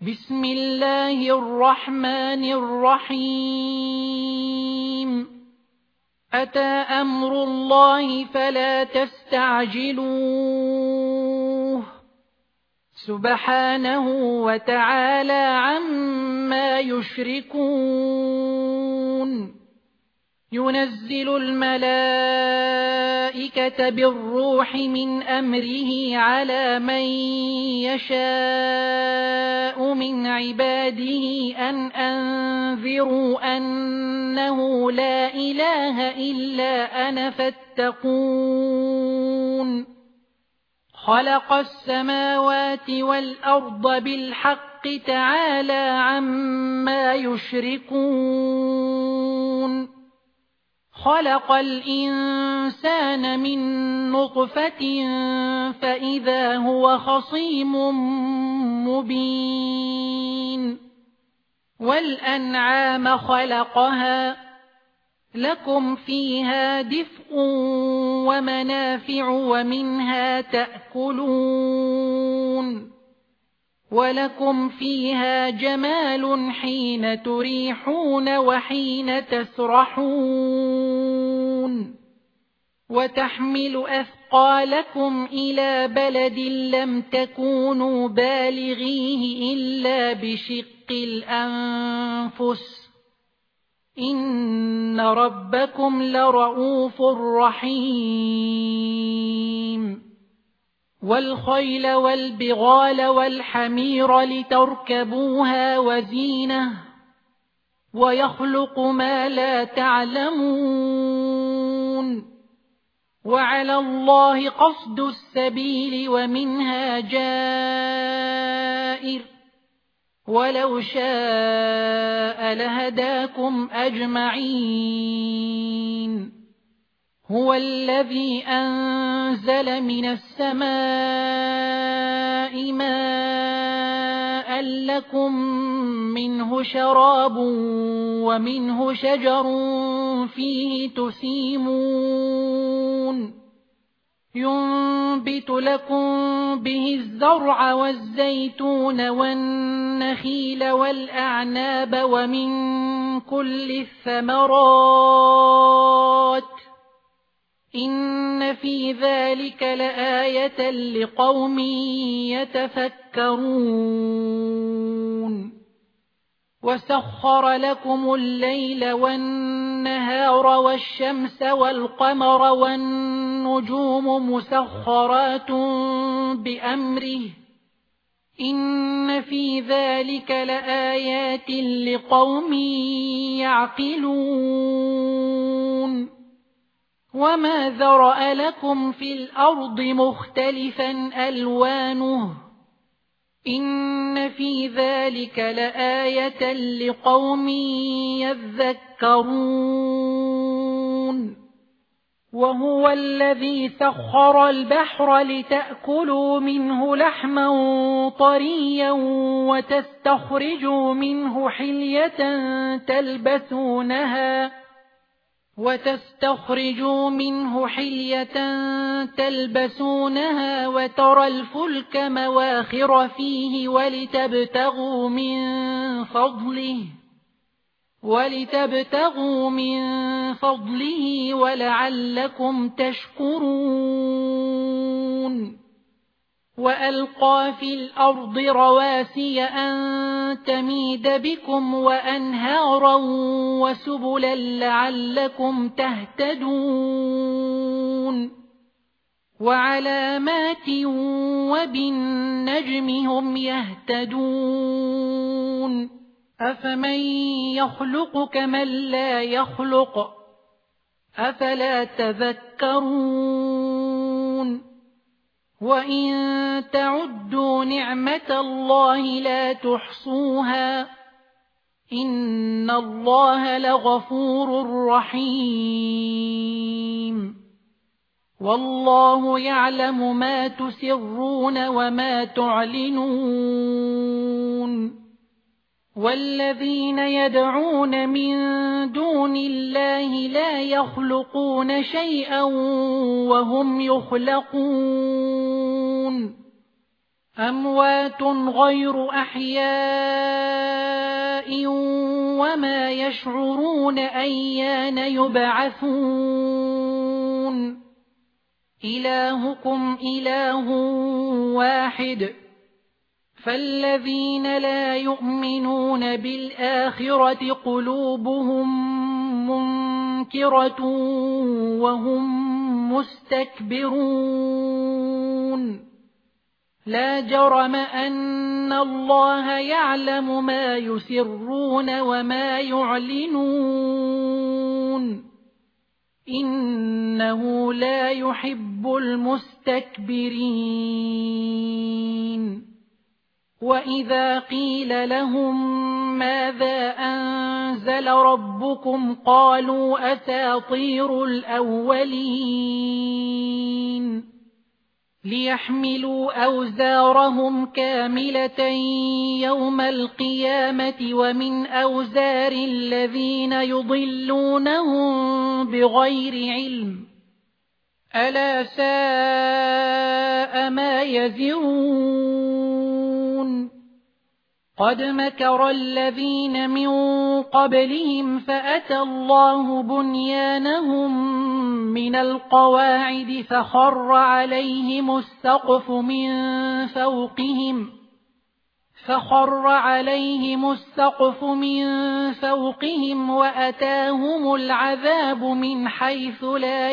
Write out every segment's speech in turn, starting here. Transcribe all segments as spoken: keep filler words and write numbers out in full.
بسم الله الرحمن الرحيم أتى أمر الله فلا تستعجلوه سبحانه وتعالى عما يشركون ينزل الملائكة بالروح من أمره على من يشاء من عباده أن أنذروا أنه لا إله إلا أنا فاتقون خلق السماوات والأرض بالحق تعالى عما يشركون خلق الإنسان من نطفة فإذا هو خصيم مبين والأنعام خلقها لكم فيها دفء ومنافع ومنها تأكلون ولكم فيها جمال حين تريحون وحين تسرحون وتحمل أثقالكم إلى بلد لم تكونوا بالغيه إلا بشق الأنفس إن ربكم لرؤوف رحيم والخيل والبغال والحمير لتركبوها وزينة ويخلق ما لا تعلمون وعلى الله قصد السبيل ومنها جائر ولو شاء لهداكم أجمعين هو الذي أنزل من السماء ماء لكم منه شراب ومنه شجر فيه تسيمون ينبت لكم به الزرع والزيتون والنخيل والأعناب ومن كل الثمرات إن في ذلك لآية لقوم يتفكرون وسخر لكم الليل والنهار والشمس والقمر والنجوم مسخرات بأمره إن في ذلك لآيات لقوم يعقلون وما ذرأ لكم في الأرض مختلفا ألوانه إن في ذلك لآية لقوم يذكرون وهو الذي سخر البحر لتأكلوا منه لحما طريا وتستخرجوا منه حلية تلبسونها وتستخرجوا منه حلية تلبسونها وترى الفلك مواخر فيه ولتبتغوا من فضله ولتبتغوا من فضله ولعلكم تشكرون وألقى في الأرض رواسي أن تميد بكم وأنهارا وسبلا لعلكم تهتدون وعلامات وبالنجم هم يهتدون أفمن يخلق كمن لا يخلق أفلا تذكرون وإن تعدوا نعمة الله لا تحصوها إن الله لغفور رحيم والله يعلم ما تسرون وما تعلنون والذين يدعون من دون الله لا يخلقون شيئا وهم يخلقون أموات غير أحياء وما يشعرون أيان يبعثون إلهكم إله واحد فالذين لا يؤمنون بالآخرة قلوبهم منكرة وهم مستكبرون لا جرم أن الله يعلم ما يسرون وما يعلنون إنه لا يحب المستكبرين وإذا قيل لهم ماذا أنزل ربكم قالوا أساطير الأولين ليحملوا أوزارهم كاملة يوم القيامة ومن أوزار الذين يضلونهم بغير علم ألا ساء ما يزرون قد مكر الذين من قبلهم فأتى الله بنيانهم من القواعد فخر عليهم السقف من فوقهم فخر عليهم السقف من فوقهم وأتاهم العذاب من حيث لا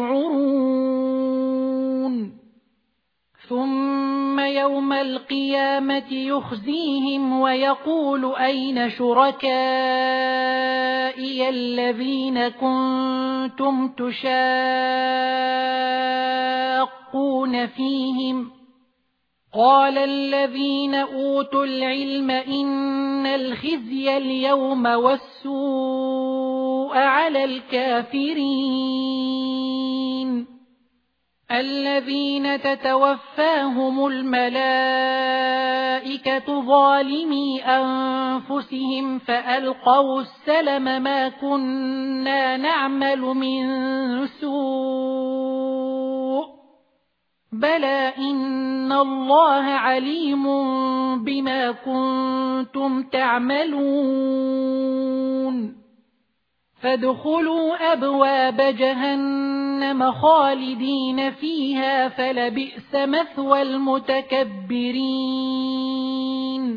يشعرون ثم يوم القيامة يخزيهم ويقول أين شركائي الذين كنتم تشاقون فيهم قال الذين أوتوا العلم إن الخزي اليوم والسوء على الكافرين الذين تتوفاهم الملائكة ظالمي أنفسهم فألقوا السلم ما كنا نعمل من سوء بلى إن الله عليم بما كنتم تعملون فادخلوا أبواب جهنم خالدين فيها فلبئس مثوى المتكبرين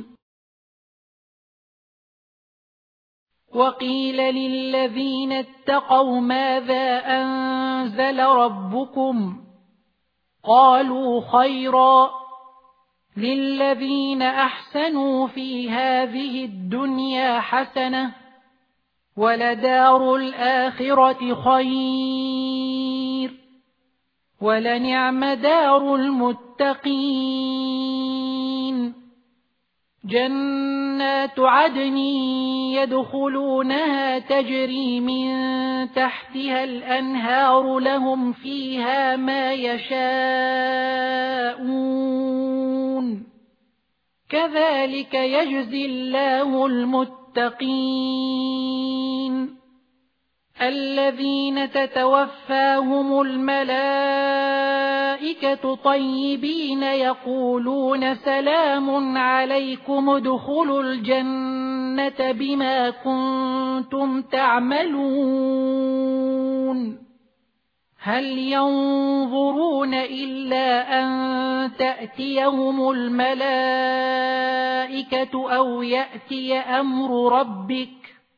وقيل للذين اتقوا ماذا أنزل ربكم قالوا خيرا للذين أحسنوا في هذه الدنيا حسنة ولدار الآخرة خير ولنعم دار المتقين جنات عدن يدخلونها تجري من تحتها الأنهار لهم فيها ما يشاءون كذلك يجزي الله المتقين الذين تتوفاهم الملائكة طيبين يقولون سلام عليكم ادخلوا الجنة بما كنتم تعملون هل ينظرون إلا أن تأتيهم الملائكة أو يأتي أمر ربك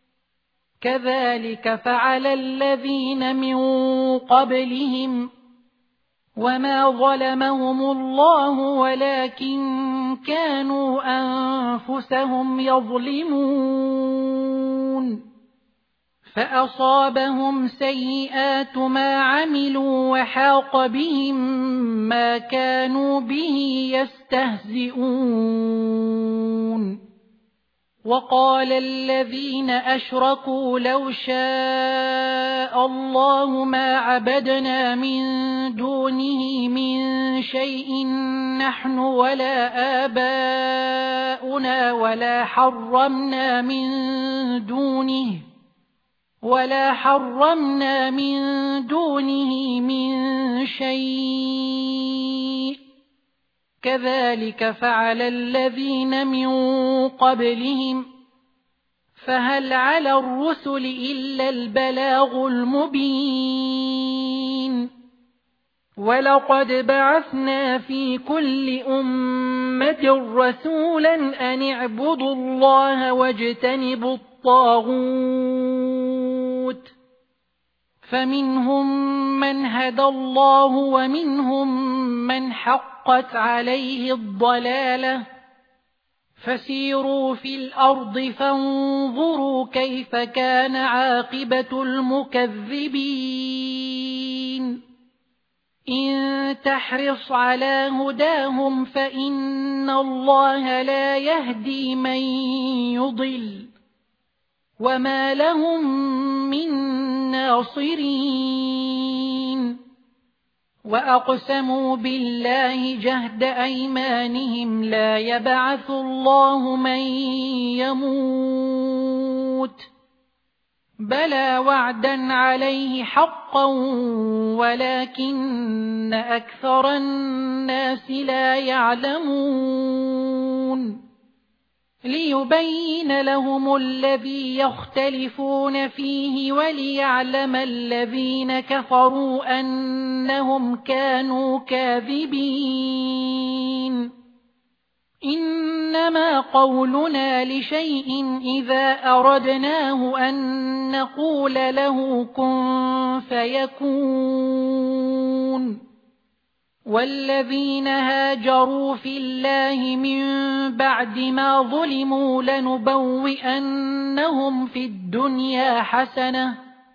كذلك فعل الذين من قبلهم وما ظلمهم الله ولكن كانوا أنفسهم يظلمون فأصابهم سيئات ما عملوا وحاق بهم ما كانوا به يستهزئون وقال الذين أشركوا لو شاء الله ما عبدنا من دونه من شيء نحن ولا آباؤنا ولا حرمنا من دونه ولا حرمنا من دونه من شيء كذلك فعل الذين من قبلهم فهل على الرسل إلا البلاغ المبين ولقد بعثنا في كل أمة رسولا أن اعبدوا الله واجتنبوا الطاغوت فمنهم من هدى الله ومنهم من حقت عليه الضلالة فسيروا في الأرض فانظروا كيف كان عاقبة المكذبين إن تحرص على هداهم فإن الله لا يهدي من يضل وما لهم من ناصرين وأقسموا بالله جهد أيمانهم لا يبعث الله من يموت بلى وعدا عليه حقا ولكن أكثر الناس لا يعلمون ليبين لهم الذي يختلفون فيه وليعلم الذين كفروا أنهم كانوا كاذبين إنما قولنا لشيء إذا أردناه أن نقول له كن فيكون والذين هاجروا في الله من بعد ما ظلموا لنبوئنهم في الدنيا حسنة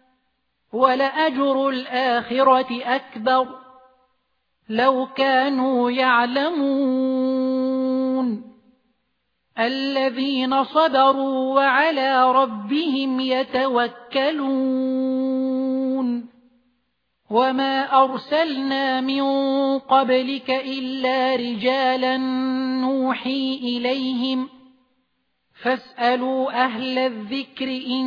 ولأجر الآخرة أكبر لو كانوا يعلمون الذين صبروا وعلى ربهم يتوكلون وما أرسلنا من قبلك إلا رجالا نوحي إليهم فاسألوا أهل الذكر إن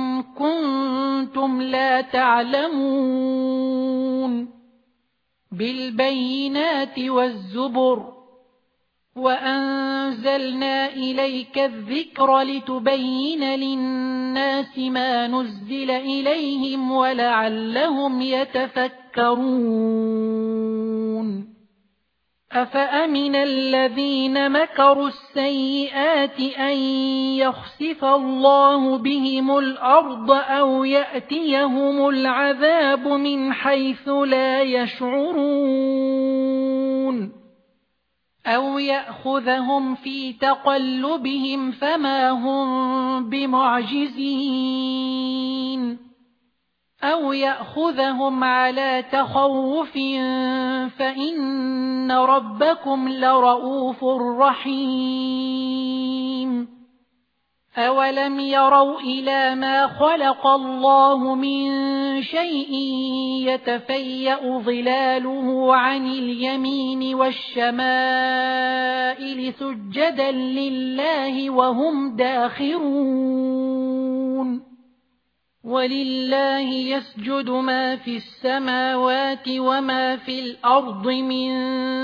كنتم لا تعلمون بالبينات والزبر وأنزلنا إليك الذكر لتبين للناس ما نزل إليهم ولعلهم يتفكرون أفأمن الذين مكروا السيئات أن يخسف الله بهم الأرض أو يأتيهم العذاب من حيث لا يشعرون أو يأخذهم في تقلبهم فما هم بمعجزين أو يأخذهم على تخوف فإن ربكم لرؤوف رحيم أولم يروا إلى ما خلق الله من شيء يتفيأ ظلاله عن اليمين والشمائل سجدا لله وهم داخرون ولله يسجد ما في السماوات وما في الأرض من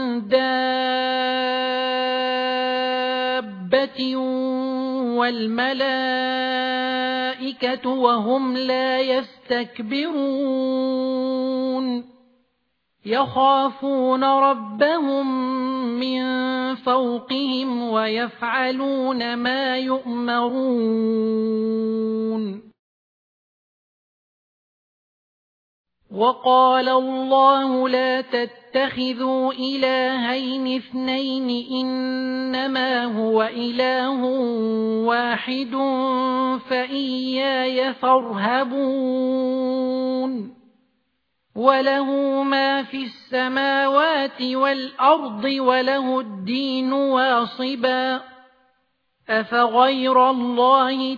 دابة والملائكة وهم لا يستكبرون يخافون ربهم من فوقهم ويفعلون ما يؤمرون وقال الله لا تتخذوا إلهين اثنين إنما هو إله واحد فإياي فارهبون وله ما في السماوات والأرض وله الدين واصبا أفغير الله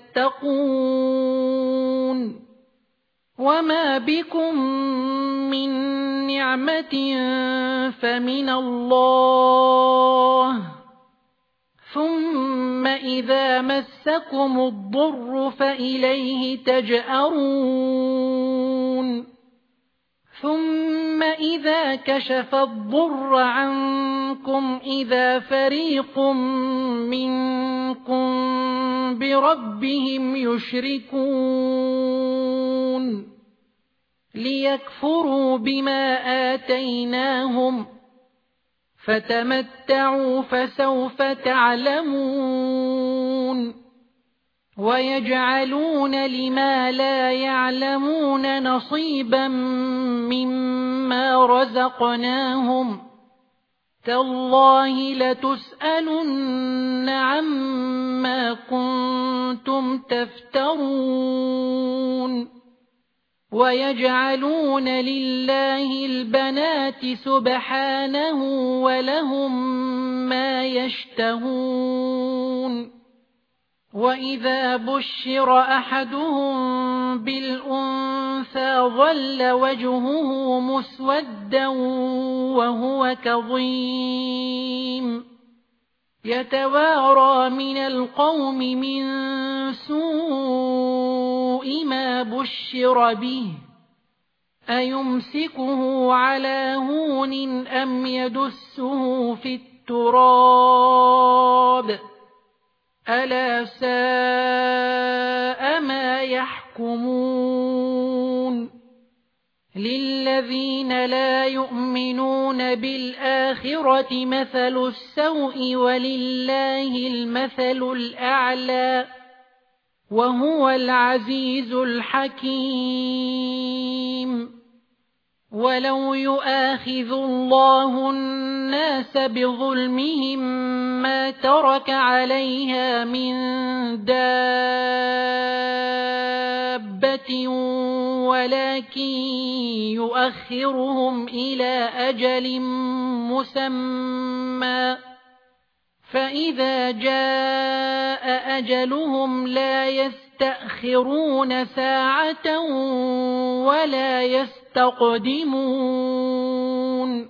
تتقون وما بكم من نعمة فمن الله ثم إذا مسكم الضر فإليه تجأرون ثم ثم إذا كشف الضر عنكم إذا فريق منكم بربهم يشركون ليكفروا بما آتيناهم فتمتعوا فسوف تعلمون ويجعلون لما لا يعلمون نصيبا مما رزقناهم تالله لتسألن عما كنتم تفترون ويجعلون لله البنات سبحانه ولهم ما يشتهون وإذا بشر أحدهم بالأنثى ظل وجهه مسودا وهو كظيم يتوارى من القوم من سوء ما بشر به أيمسكه على هون أم يدسه في التراب ألا ساء ما يحكمون للذين لا يؤمنون بالآخرة مثل السوء ولله المثل الأعلى وهو العزيز الحكيم ولو يؤاخذ الله الناس بظلمهم ما ترك عليها من دابة ولكن يؤخرهم إلى أجل مسمى فإذا جاء أجلهم لا يستأخرون ساعة ولا يستقدمون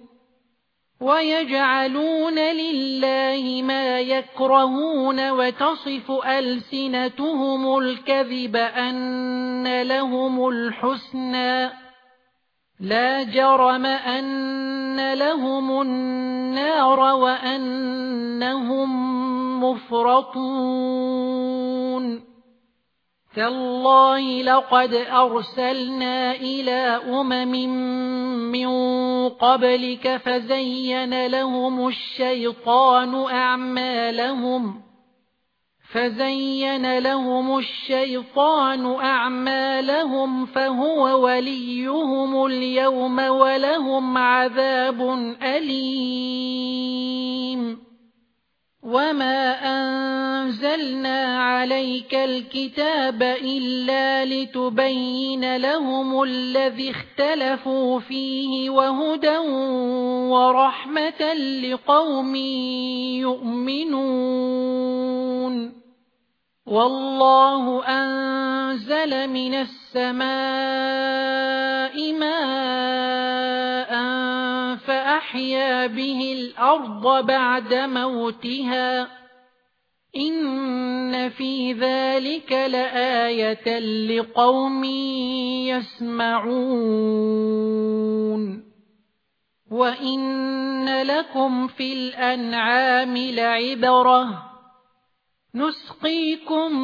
ويجعلون لله ما يكرهون وتصف ألسنتهم الكذب أن لهم الحسنى لا جرم أن لهم النار وأنهم مفرطون تالله لقد أرسلنا إلى أمم من قبلك فزين لهم الشيطان أعمالهم فزين لهم الشيطان أعمالهم فهو وليهم اليوم ولهم عذاب أليم وما أنزلنا عليك الكتاب إلا لتبين لهم الذي اختلفوا فيه وهدى ورحمة لقوم يؤمنون والله أنزل من السماء ماء فأحيا به الأرض بعد موتها إن في ذلك لآية لقوم يسمعون وإن لكم في الأنعام لعبرة نسقيكم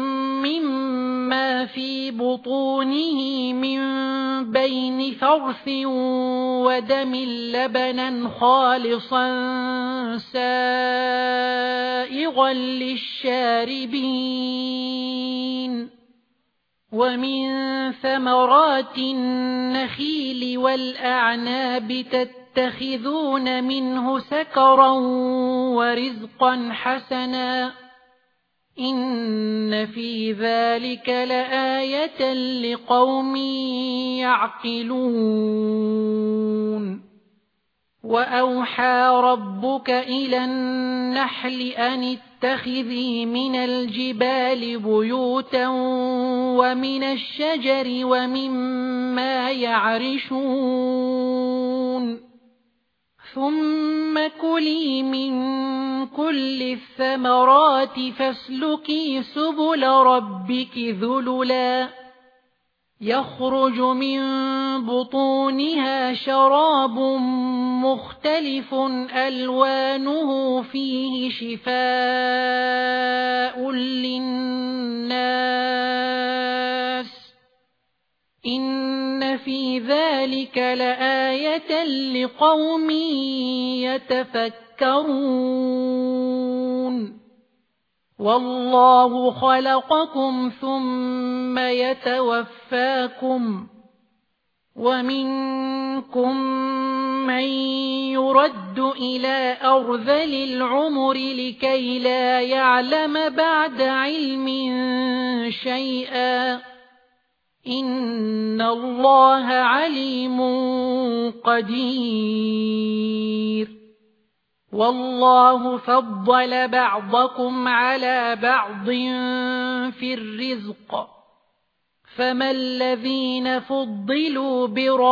مما في بطونه من بين فرث ودم لبنا خالصا سائغا للشاربين ومن ثمرات النخيل والأعناب تتخذون منه سكرا ورزقا حسنا إن في ذلك لآية لقوم يعقلون وأوحى ربك إلى النحل أن اتخذي من الجبال بيوتا ومن الشجر ومما يعرشون ثم كلي من كل الثمرات فاسلكي سبل ربك ذللا يخرج من بطونها شراب مختلف ألوانه فيه شفاء للناس إن في ذلك لآية لقوم يتفكرون والله خلقكم ثم يتوفاكم ومنكم من يرد إلى أرذل العمر لكي لا يعلم بعد علم شيئا إن الله عليم قدير والله فضل بعضكم على بعض في الرزق فما الذين فضلوا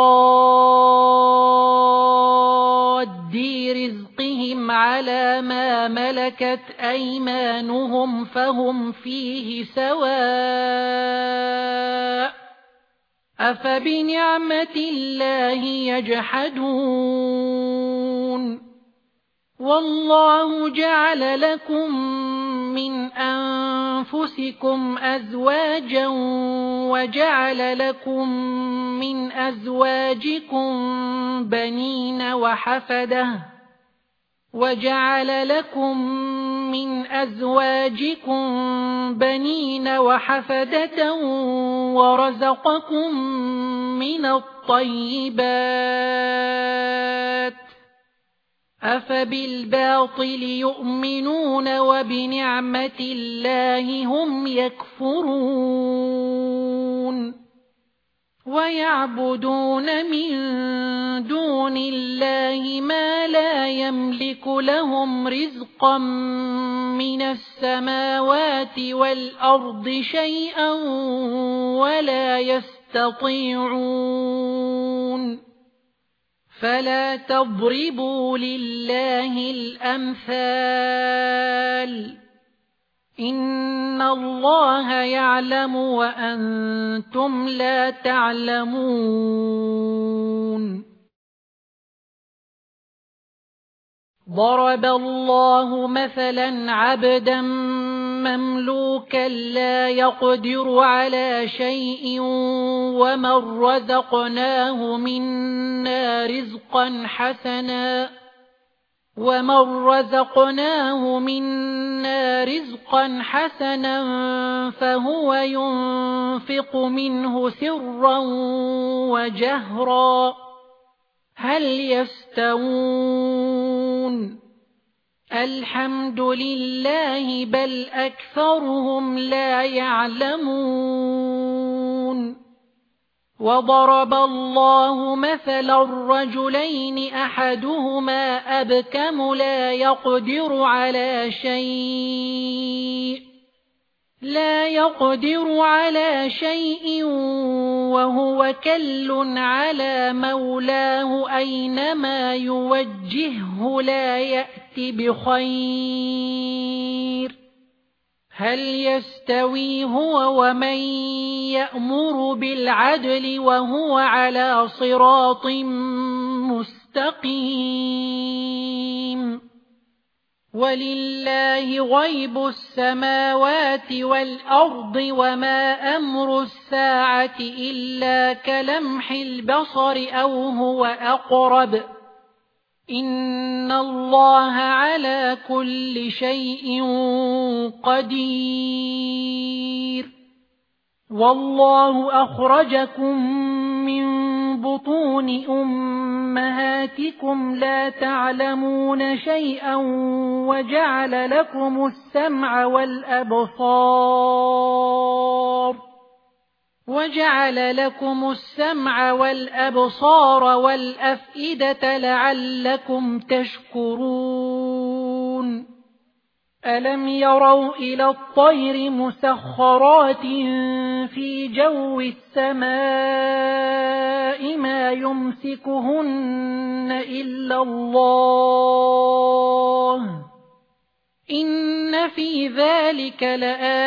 براد رزقهم على ما ملكت أيمانهم فهم فيه سواء أفبنعمة الله يجحدون والله جعل لكم من أنفسكم أزواجا وجعل لكم من أزواجكم بنين وحفدة وجعل لكم من أزواجكم بنين وحفدة ورزقكم من الطيبات أفبالباطل يؤمنون وبنعمة الله هم يكفرون ويعبدون من دون الله ما لا يملك لهم رزقا من السماوات والأرض شيئا ولا يستطيعون فلا تضربوا لله الأمثال إن الله يعلم وأنتم لا تعلمون ضرب الله مثلا عبدا مملوكا لا يقدر على شيء ومن رزقناه منا رزقا حسنا ومن رزقناه منا رزقا حسنا فهو ينفق منه سرا وجهرا هل يستوون الحمد لله بل أكثرهم لا يعلمون وضرب الله مثلا الرجلين أحدهما أبكم لا يقدر على شيء لا يقدر على شيء وهو كل على مولاه أينما يوجهه لا يأتي بخير هل يستوي هو ومن يأمر بالعدل وهو على صراط مستقيم ولله غيب السماوات والأرض وما أمر الساعة إلا كلمح البصر أو هو أقرب إن الله على كل شيء قدير والله أخرجكم من بطون أمهاتكم لا تعلمون شيئا وجعل لكم السمع والأبصار وجعل لكم السمع والأبصار والأفئدة لعلكم تشكرون ألم يروا إلى الطير مسخرات في جو السماء ما يمسكهن إلا الله إن في ذلك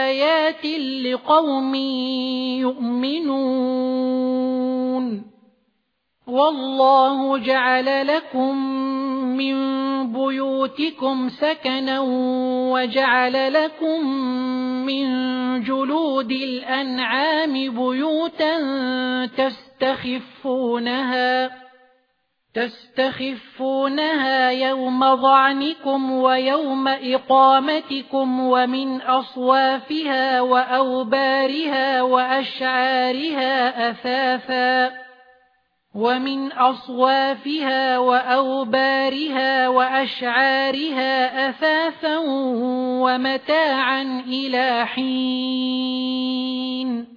لآيات لقوم يؤمنون والله جعل لكم من بيوتكم سكنا وجعل لكم من جلود الأنعام بيوتا تستخفونها تستخفونها يوم ظعنكم ويوم إقامتكم ومن أصوافها وأوبارها وأشعارها أثاثا ومن أصوافها وأوبارها وأشعارها أثاثا ومتاعا إلى حين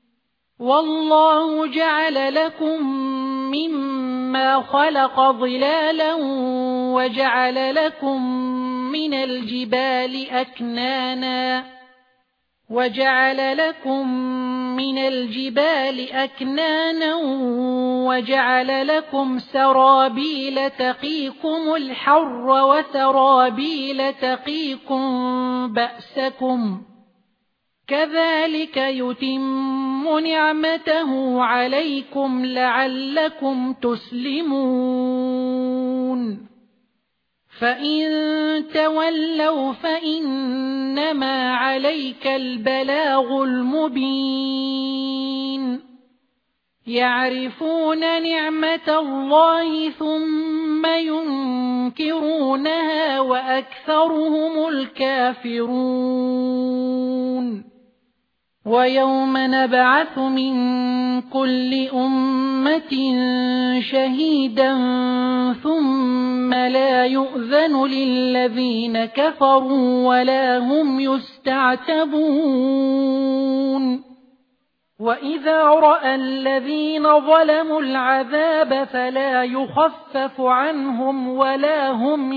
والله جعل لكم مما خلق ظلالا وجعل لكم من الجبال أكنانا وجعل لكم من الجبال أكنانا وجعل لكم سرابيل تقيكم الحر وسرابيل تقيكم بأسكم كذلك يتم نعمته عليكم لعلكم تسلمون فإن تولوا فإنما عليك البلاغ المبين يعرفون نعمة الله ثم ينكرونها وأكثرهم الكافرون ويوم نبعث من كل أمة شهيدا ثم لا يؤذن للذين كفروا ولا هم يستعتبون وإذا رأى الذين ظلموا العذاب فلا يخفف عنهم ولا هم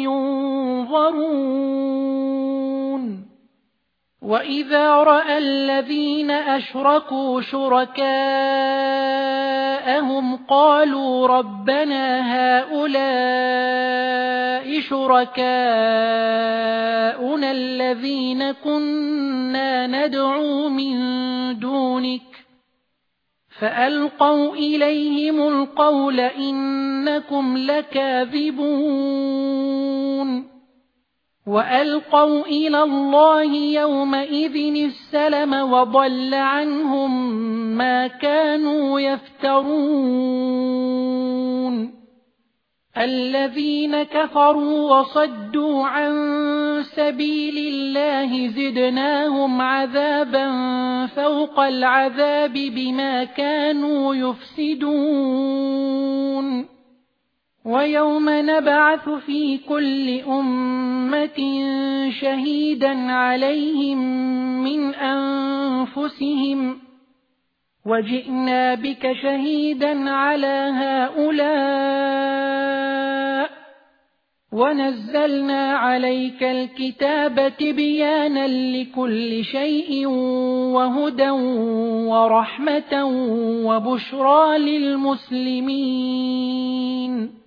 ينظرون وإذا رأى الذين أشركوا شركاءهم قالوا ربنا هؤلاء شركاؤنا الذين كنا ندعو من دونك فألقوا إليهم القول إنكم لكاذبون وألقوا إلى الله يومئذ السلم وضل عنهم ما كانوا يفترون الذين كفروا وصدوا عن سبيل الله زدناهم عذابا فوق العذاب بما كانوا يفسدون ويوم نبعث في كل أمة شهيدا عليهم من أنفسهم وجئنا بك شهيدا على هؤلاء ونزلنا عليك الكتاب تبيانا لكل شيء وهدى ورحمة وبشرى للمسلمين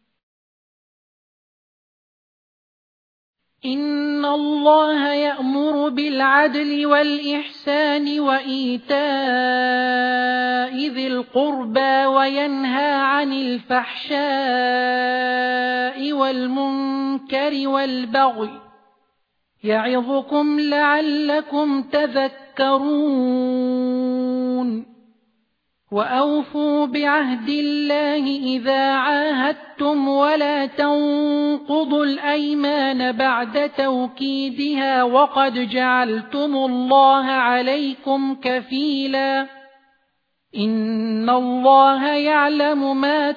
إن الله يأمر بالعدل والإحسان وإيتاء ذي القربى وينهى عن الفحشاء والمنكر والبغي يعظكم لعلكم تذكرون وأوفوا بعهد الله إذا عاهدتم ولا تنقضوا الأيمان بعد توكيدها وقد جعلتم الله عليكم كفيلا إن الله يعلم ما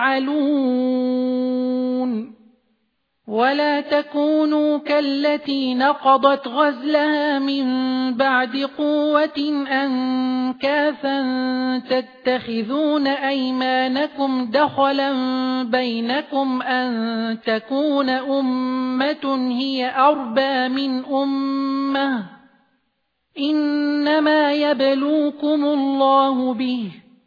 تفعلون ولا تكونوا كالتي نقضت غزلها من بعد قوة أنكاثا تتخذون أيمانكم دخلا بينكم أن تكون أمة هي أربى من أمة إنما يبلوكم الله به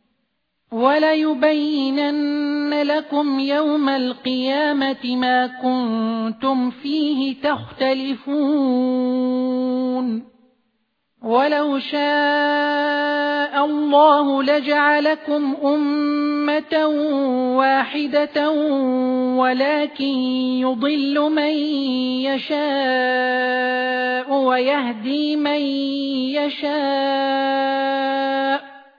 وَلَيُبَيِّنَنَّ لَكُمْ يَوْمَ الْقِيَامَةِ مَا كُنتُمْ فِيهِ تَخْتَلِفُونَ ولو شاء الله لجعلكم أمة واحدة ولكن يضل من يشاء ويهدي من يشاء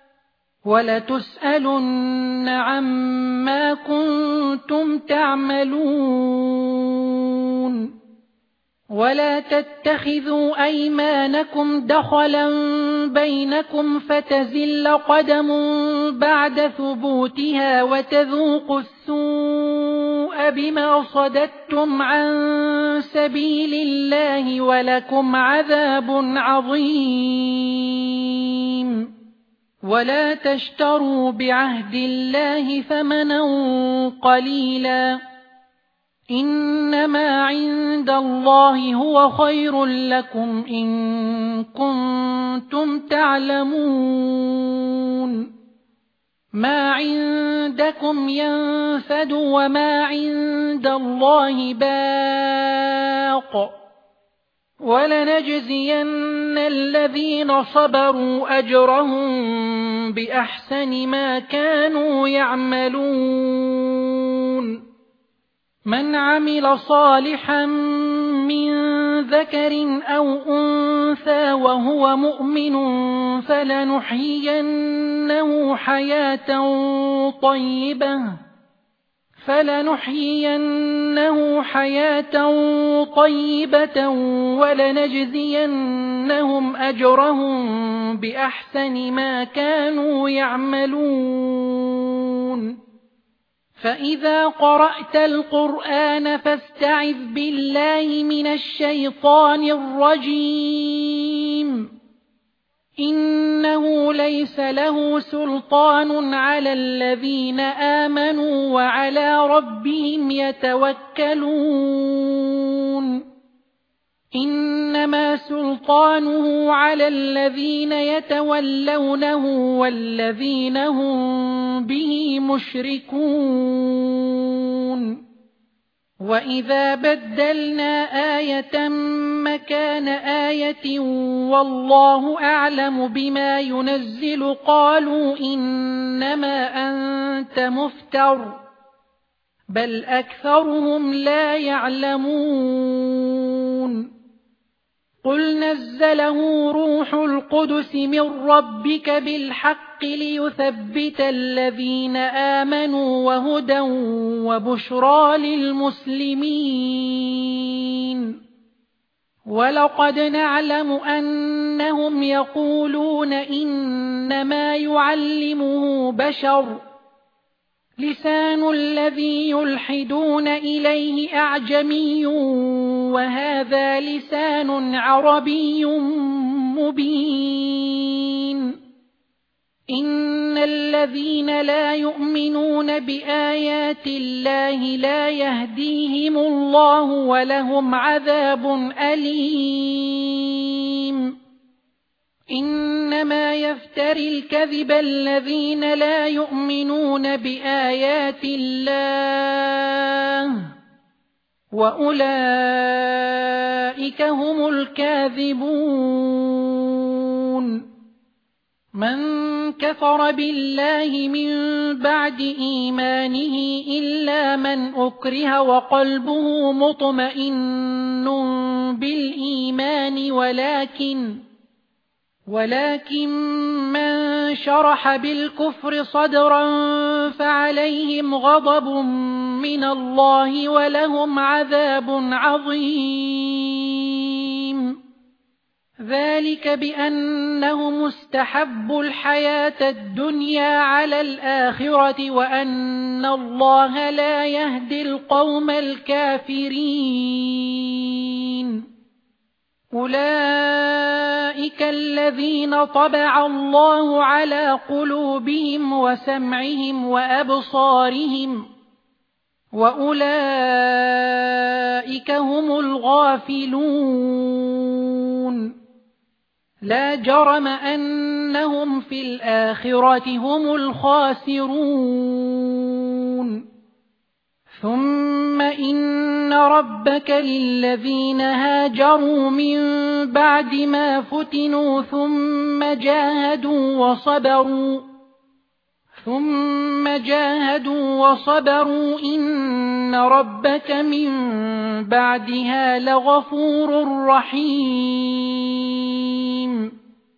ولتسألن عما كنتم تعملون ولا تتخذوا أيمانكم دخلا بينكم فتزل قدم بعد ثبوتها وتذوقوا السوء بما صددتم عن سبيل الله ولكم عذاب عظيم ولا تشتروا بعهد الله ثمنا قليلا إنما عند الله هو خير لكم إن كنتم تعلمون ما عندكم ينفد وما عند الله باق ولنجزين الذين صبروا أجرهم بأحسن ما كانوا يعملون من عمل صالحا من ذكر أو أنثى وهو مؤمن فلنحيينه حياة طيبة فلنحيينه حياة طيبة ولنجزينهم أجرهم بأحسن ما كانوا يعملون فإذا قرأت القرآن فاستعذ بالله من الشيطان الرجيم إنه ليس له سلطان على الذين آمنوا وعلى ربهم يتوكلون إنما سلطانه على الذين يتولونه والذين هم به مشركون وإذا بدلنا آية مكان آية والله أعلم بما ينزل قالوا إنما أنت مفتر بل أكثرهم لا يعلمون قل نزله روح القدس من ربك بالحق ليثبت الذين آمنوا وهدى وبشرى للمسلمين ولقد نعلم أنهم يقولون إنما يعلمه بشر لسان الذي يلحدون إليه أعجمي وهذا لسان عربي مبين إن الذين لا يؤمنون بآيات الله لا يهديهم الله ولهم عذاب أليم إنما يفتري الكذب الذين لا يؤمنون بآيات الله وأولئك هم الكاذبون من كفر بالله من بعد إيمانه إلا من أكره وقلبه مطمئن بالإيمان ولكن ولكن من شرح بالكفر صدرا فعليهم غضب من الله ولهم عذاب عظيم ذلك بأنهم استحبوا الحياة الدنيا على الآخرة وأن الله لا يهدي القوم الكافرين أولئك الذين طبع الله على قلوبهم وسمعهم وأبصارهم وأولئك هم الغافلون لا جرم أنهم في الآخرة هم الخاسرون ثم إن ربك للذين هاجروا من بعد ما فتنوا ثم جاهدوا وصبروا ثم جاهدوا وصبروا إن ربك من بعدها لغفور رحيم.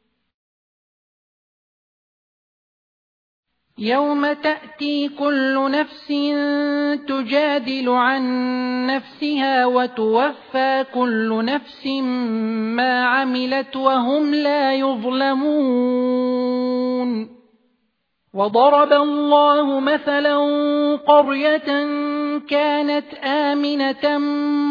يوم تأتي كل نفس تجادل عن نفسها وتوفى كل نفس ما عملت وهم لا يظلمون. وضرب الله مثلا قرية كانت آمنة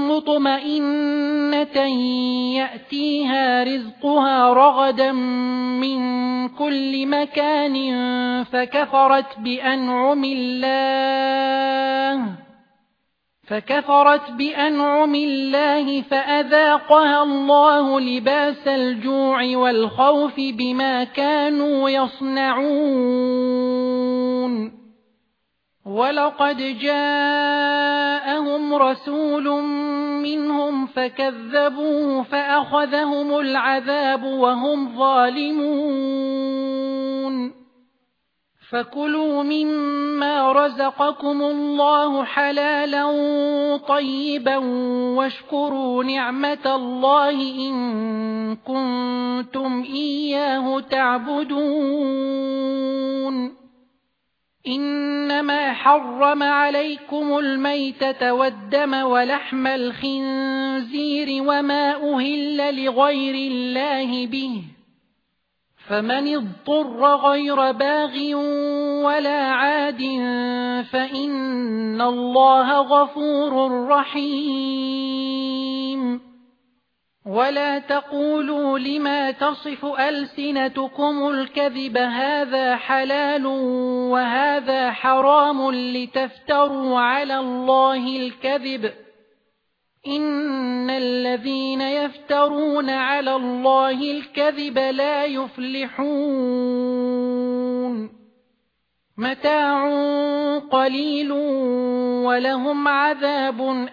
مطمئنة يأتيها رزقها رغدا من كل مكان فكفرت بأنعم الله فكفرت بأنعم الله فأذاقها الله لباس الجوع والخوف بما كانوا يصنعون. ولقد جاءهم رسول منهم فكذبوه فأخذهم العذاب وهم ظالمون. فكلوا مما رزقكم الله حلالا طيبا واشكروا نعمة الله إن كنتم إياه تعبدون. إنما حرم عليكم الميتة والدم ولحم الخنزير وما أهل لغير الله به فمن اضطر غير باغ ولا عاد فإن الله غفور رحيم. ولا تقولوا لما تصف ألسنتكم الكذب هذا حلال وهذا حرام لتفتروا على الله الكذب إن الذين يفترون على الله الكذب لا يفلحون. متاع قليل ولهم عذاب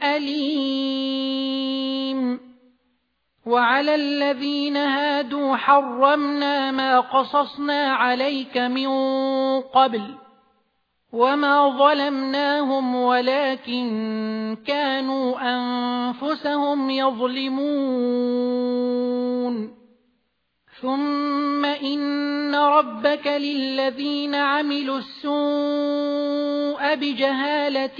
أليم. وعلى الذين هادوا حرمنا ما قصصنا عليك من قبل وما ظلمناهم ولكن كانوا أنفسهم يظلمون. ثم إن ربك للذين عملوا السوء بجهالة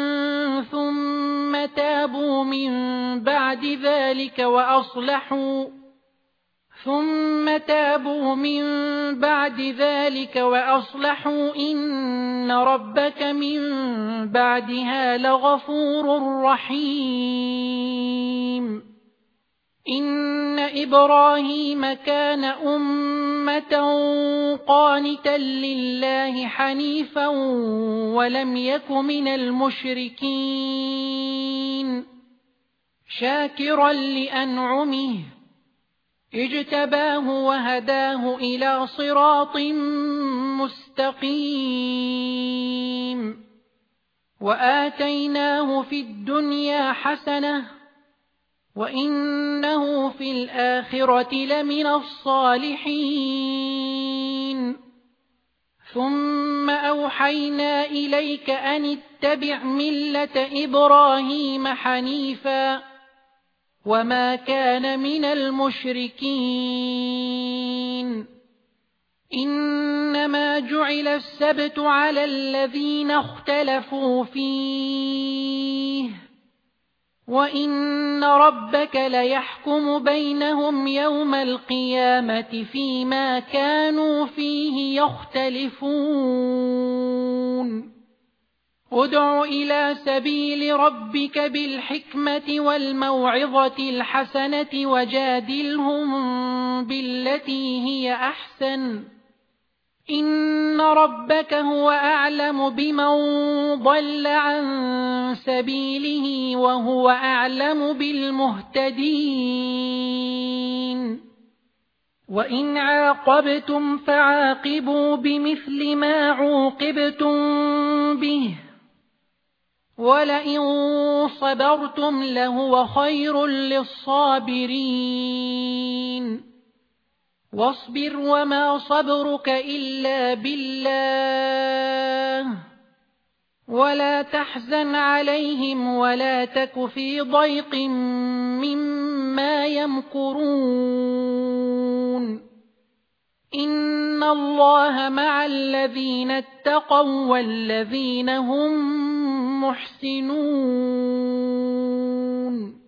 ثم تابوا من بعد ذلك وأصلحوا ثم تابوا من بعد ذلك وأصلحوا إن ربك من بعدها لغفور رحيم. إن إبراهيم كان أمة قانتا لله حنيفا ولم يك من المشركين شاكرا لأنعمه اجتباه وهداه إلى صراط مستقيم. وآتيناه في الدنيا حسنة وإنه في الآخرة لمن الصالحين. ثم أوحينا إليك أن اتبع ملة إبراهيم حنيفا وما كان من المشركين. إنما جعل السبت على الذين اختلفوا فيه وإن ربك ليحكم بينهم يوم القيامة فيما كانوا فيه يختلفون. ادع إلى سبيل ربك بالحكمة والموعظة الحسنة وجادلهم بالتي هي أحسن إن ربك هو أعلم بمن ضل عن سبيله وهو أعلم بالمهتدين. وإن عاقبتم فعاقبوا بمثل ما عوقبتم به ولئن صبرتم لهو خير للصابرين واصبر وما صبرك إلا بالله ولا تحزن عليهم ولا تك في ضيق مما يمكرون إن الله مع الذين اتقوا والذين هم محسنون